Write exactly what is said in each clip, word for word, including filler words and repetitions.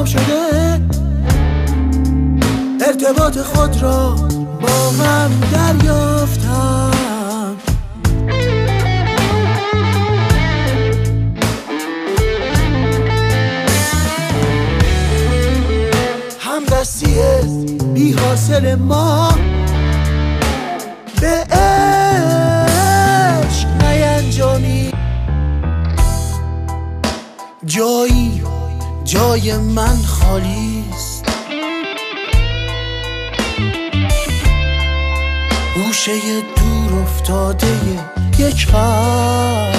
شده ارتباط خود را با هم دریافتم. همدستی بی حاصل ما به عشق نینجامی. جایی جای من خالیست، گوشه دور افتاده یک قلب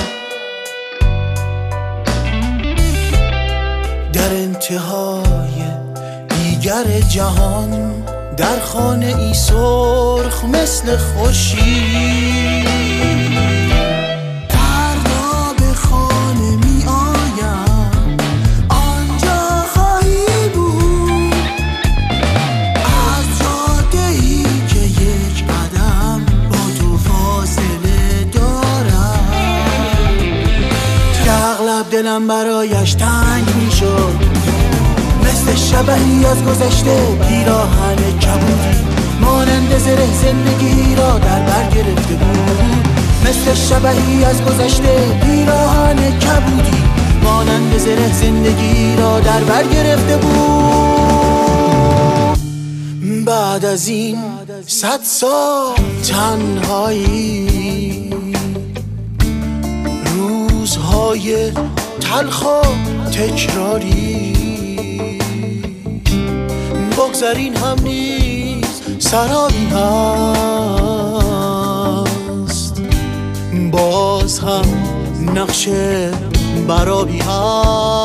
در انتهای دیگر جهان، در خانه ای سرخ مثل خورشید. فردا به خانه می آیم، آنجا خواهی بود از جاده‌ای که یک قدم با تو فاصله دارم، که اغلب دلم برایش تنگ می شد، مثل شبحی از گذشته پیراهن کبودی، مانند زره زندگی را در بر گرفته بود. مثل شبحی از گذشته پیراهن کبودی، مانند زره زندگی را در بر گرفته بود. بعد از این صد سال تنهایی، روزهای تلخ و تکراری، بگذارین هم نیز سرابی هست، باز هم نقش برابی هست.